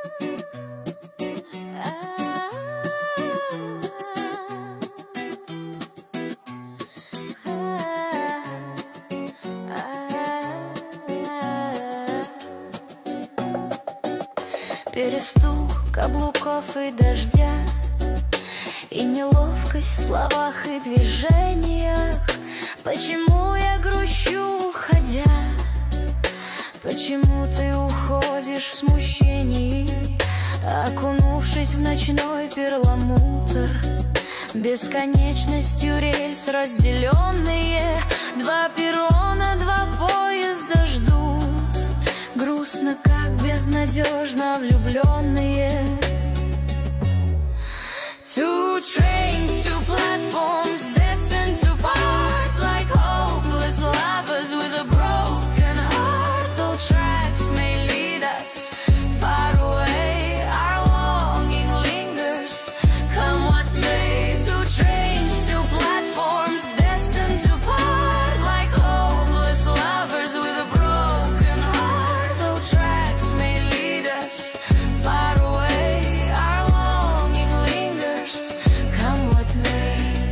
Перестук каблуков и дождя, и неловкость в словах и движениях. Почему я грущу, уходя? Почему ты уходишь в смущении, окунувшись в ночной перламутр? Бесконечностью рельс разделенные, два перрона, два поезда ждут. Грустно, как безнадежно влюбленные. Two trains, two platforms, destined to part, like hopeless lovers with a broken heart. Though tracks may lead us far away, our longing lingers, come what may. Two trains, two platforms, destined to part, like hopeless lovers with a broken heart. Though tracks may lead us far away, our longing lingers, come what may.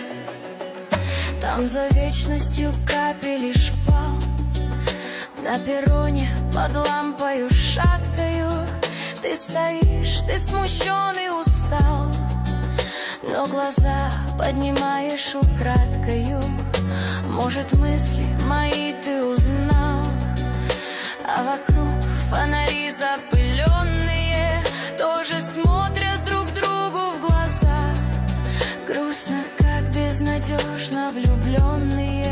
Там за вечностью капель и шпал, на перроне под лампою шаткою. Ты стоишь, ты смущен и устал, но глаза поднимаешь украдкою. Может, мысли мои ты узнал, а вокруг фонари запыленные тоже смотрят друг другу в глаза. Грустно, как безнадежно влюбленные.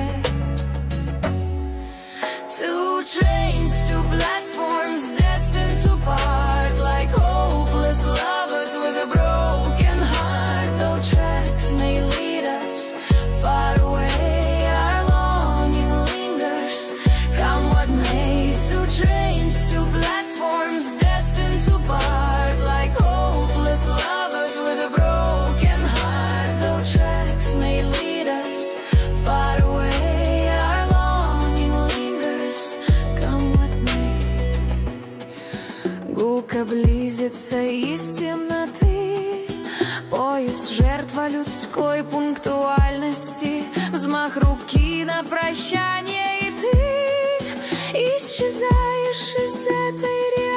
Two trains, two platforms, destined to part, like hopeless lovers with a broken heart. Though tracks may lead us far away, our longing lingers, come what may. Two trains, two platforms, destined to part, like hopeless lovers with a broken heart. Though tracks may lead us far away, our longing lingers, come what may. Гулко близится из темноты поезд, жертва людской пунктуальности. Взмах руки на прощание, и ты исчезаешь из этой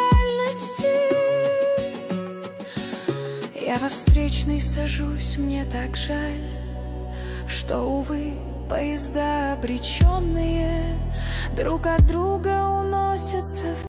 реальности. Я во встречный сажусь, мне так жаль, что, увы, поезда обреченные друг от друга уносятся в